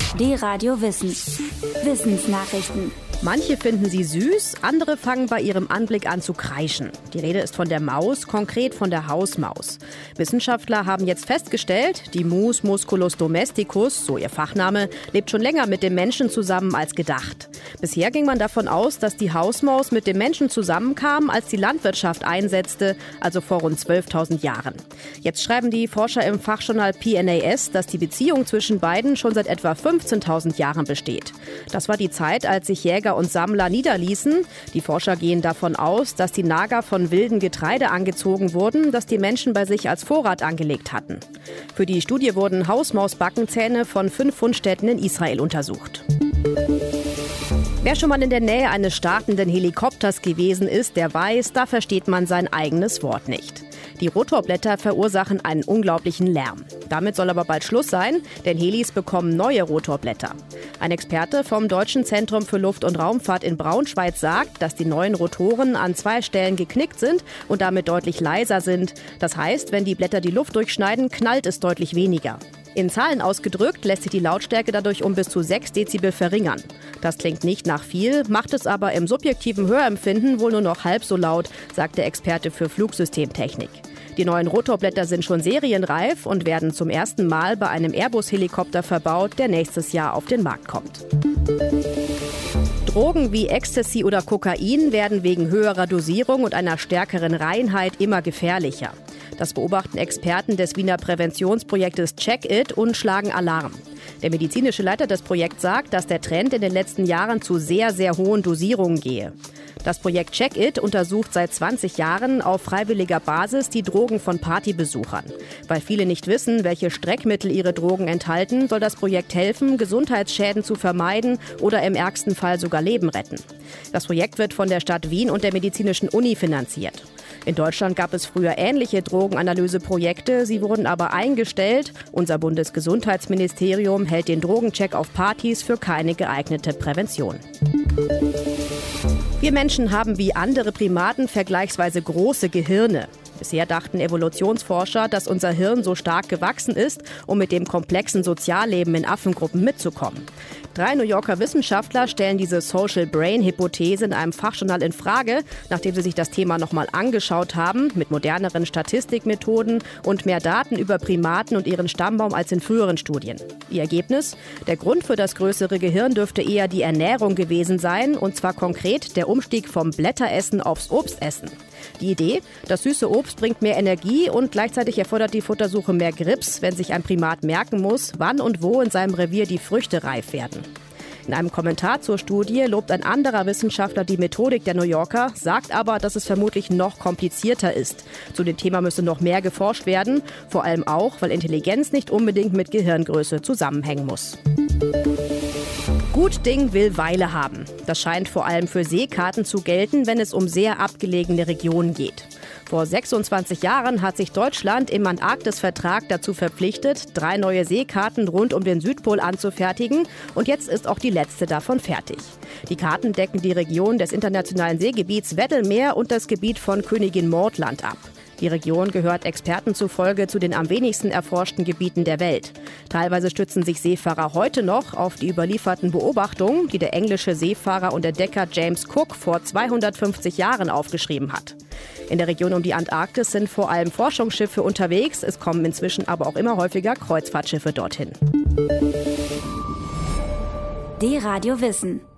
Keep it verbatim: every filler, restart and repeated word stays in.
D-Radio Wissen. Wissensnachrichten. Manche finden sie süß, andere fangen bei ihrem Anblick an zu kreischen. Die Rede ist von der Maus, konkret von der Hausmaus. Wissenschaftler haben jetzt festgestellt, die Mus musculus domesticus, so ihr Fachname, lebt schon länger mit dem Menschen zusammen als gedacht. Bisher ging man davon aus, dass die Hausmaus mit dem Menschen zusammenkam, als die Landwirtschaft einsetzte, also vor rund zwölftausend Jahren. Jetzt schreiben die Forscher im Fachjournal P N A S, dass die Beziehung zwischen beiden schon seit etwa fünfzehntausend Jahren besteht. Das war die Zeit, als sich Jäger und Sammler niederließen. Die Forscher gehen davon aus, dass die Nager von wildem Getreide angezogen wurden, das die Menschen bei sich als Vorrat angelegt hatten. Für die Studie wurden Hausmausbackenzähne von fünf Fundstätten in Israel untersucht. Wer schon mal in der Nähe eines startenden Helikopters gewesen ist, der weiß, da versteht man sein eigenes Wort nicht. Die Rotorblätter verursachen einen unglaublichen Lärm. Damit soll aber bald Schluss sein, denn Helis bekommen neue Rotorblätter. Ein Experte vom Deutschen Zentrum für Luft- und Raumfahrt in Braunschweig sagt, dass die neuen Rotoren an zwei Stellen geknickt sind und damit deutlich leiser sind. Das heißt, wenn die Blätter die Luft durchschneiden, knallt es deutlich weniger. In Zahlen ausgedrückt lässt sich die Lautstärke dadurch um bis zu sechs Dezibel verringern. Das klingt nicht nach viel, macht es aber im subjektiven Hörempfinden wohl nur noch halb so laut, sagt der Experte für Flugsystemtechnik. Die neuen Rotorblätter sind schon serienreif und werden zum ersten Mal bei einem Airbus-Helikopter verbaut, der nächstes Jahr auf den Markt kommt. Drogen wie Ecstasy oder Kokain werden wegen höherer Dosierung und einer stärkeren Reinheit immer gefährlicher. Das beobachten Experten des Wiener Präventionsprojektes Check-It und schlagen Alarm. Der medizinische Leiter des Projekts sagt, dass der Trend in den letzten Jahren zu sehr, sehr hohen Dosierungen gehe. Das Projekt Check-It untersucht seit zwanzig Jahren auf freiwilliger Basis die Drogen von Partybesuchern. Weil viele nicht wissen, welche Streckmittel ihre Drogen enthalten, soll das Projekt helfen, Gesundheitsschäden zu vermeiden oder im ärgsten Fall sogar Leben retten. Das Projekt wird von der Stadt Wien und der Medizinischen Uni finanziert. In Deutschland gab es früher ähnliche Drogenanalyseprojekte, sie wurden aber eingestellt. Unser Bundesgesundheitsministerium hält den Drogencheck auf Partys für keine geeignete Prävention. Wir Menschen haben wie andere Primaten vergleichsweise große Gehirne. Bisher dachten Evolutionsforscher, dass unser Hirn so stark gewachsen ist, um mit dem komplexen Sozialleben in Affengruppen mitzukommen. Drei New Yorker Wissenschaftler stellen diese Social-Brain-Hypothese in einem Fachjournal in Frage, nachdem sie sich das Thema nochmal angeschaut haben, mit moderneren Statistikmethoden und mehr Daten über Primaten und ihren Stammbaum als in früheren Studien. Ihr Ergebnis? Der Grund für das größere Gehirn dürfte eher die Ernährung gewesen sein, und zwar konkret der Umstieg vom Blätteressen aufs Obstessen. Die Idee? Das süße Obst bringt mehr Energie und gleichzeitig erfordert die Futtersuche mehr Grips, wenn sich ein Primat merken muss, wann und wo in seinem Revier die Früchte reif werden. In einem Kommentar zur Studie lobt ein anderer Wissenschaftler die Methodik der New Yorker, sagt aber, dass es vermutlich noch komplizierter ist. Zu dem Thema müsse noch mehr geforscht werden, vor allem auch, weil Intelligenz nicht unbedingt mit Gehirngröße zusammenhängen muss. Gut Ding will Weile haben. Das scheint vor allem für Seekarten zu gelten, wenn es um sehr abgelegene Regionen geht. Vor sechsundzwanzig Jahren hat sich Deutschland im Antarktis-Vertrag dazu verpflichtet, drei neue Seekarten rund um den Südpol anzufertigen, und jetzt ist auch die letzte davon fertig. Die Karten decken die Region des internationalen Seegebiets Weddell-Meer und das Gebiet von Königin Maud-Land ab. Die Region gehört Experten zufolge zu den am wenigsten erforschten Gebieten der Welt. Teilweise stützen sich Seefahrer heute noch auf die überlieferten Beobachtungen, die der englische Seefahrer und Entdecker James Cook vor zweihundertfünfzig Jahren aufgeschrieben hat. In der Region um die Antarktis sind vor allem Forschungsschiffe unterwegs. Es kommen inzwischen aber auch immer häufiger Kreuzfahrtschiffe dorthin. D-Radio Wissen.